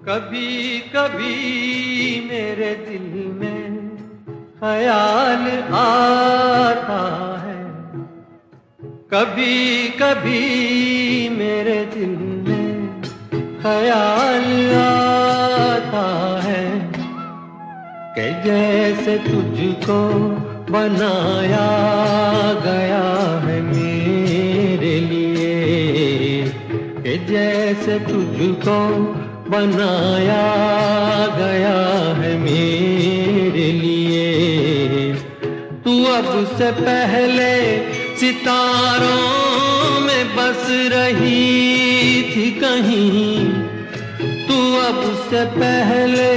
कभी कभी मेरे दिल में ख्याल आता है, कभी कभी मेरे दिल में ख्याल आता है कि जैसे तुझको बनाया गया है मेरे लिए, कि जैसे तुझको बनाया गया है मेरे लिए। तू अब से पहले सितारों में बस रही थी कहीं, तू अब से पहले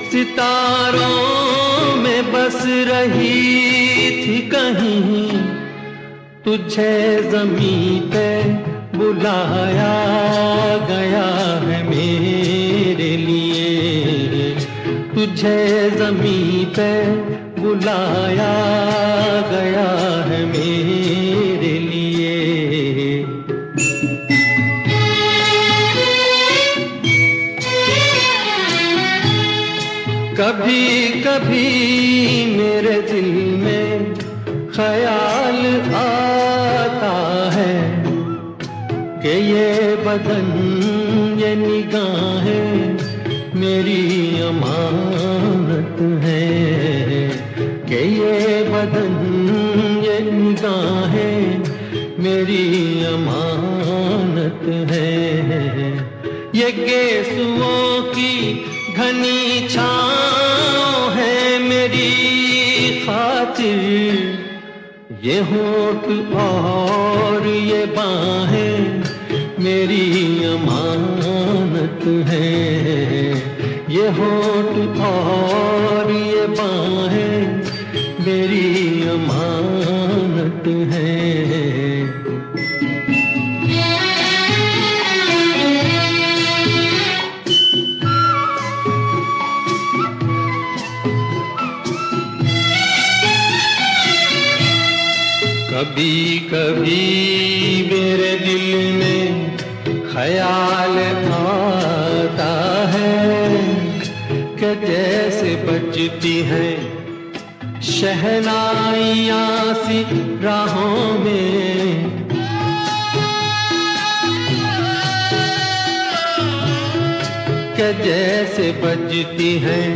सितारों में बस रही थी कहीं। तुझे ज़मीं पे बुलाया गया है मेरे लिए, तुझे ज़मीं पे बुलाया गया है मेरे लिए। कभी कभी मेरे दिल में ख्याल आता है कि ये बदन ये निगाहें मेरी अमानत है, कि ये बदन ये निगाहें मेरी अमानत है। ये गेसुओं की घनी छाँव है मेरी खातिर, ये होठ और ये बाहें मेरी अमानत है। ये होठ और ये बाहें मेरी अमानत है। कभी कभी मेरे दिल में ख्याल आता है कि जैसे बजती हैं शहनाइयाँ सी राहों में, कि जैसे बजती हैं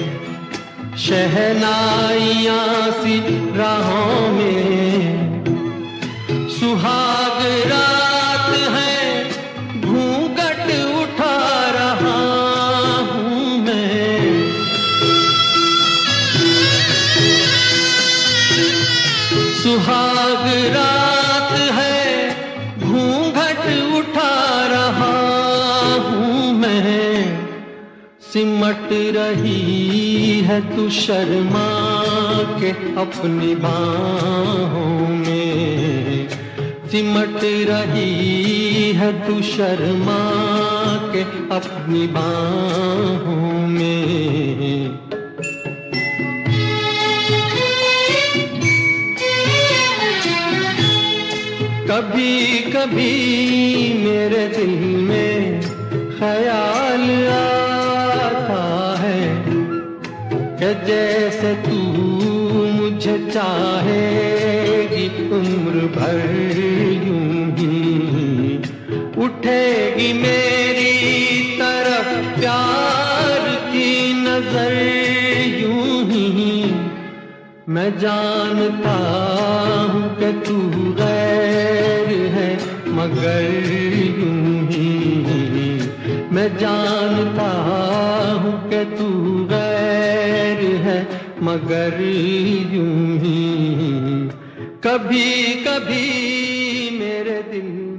शहनाइयाँ सी राहों में। सुहाग रात है घूंघट उठा रहा हूँ मैं, सुहाग रात है घूंघट उठा रहा हूँ मैं। सिमट रही है तू शर्मा के अपनी बाहों में, सिमट रही है तू शर्मा के अपनी बाहों में। कभी कभी मेरे दिल में ख्याल आता है कि जैसे तू मुझे चाहेगी उम्र भर यूं ही, उठेगी मेरी तरफ प्यार की नजर यूं ही। मैं जानता हूँ कि तू गैर है मगर यूं ही, मैं जानता हूँ कि तू गैर है मगर यूं ही। कभी कभी मेरे दिल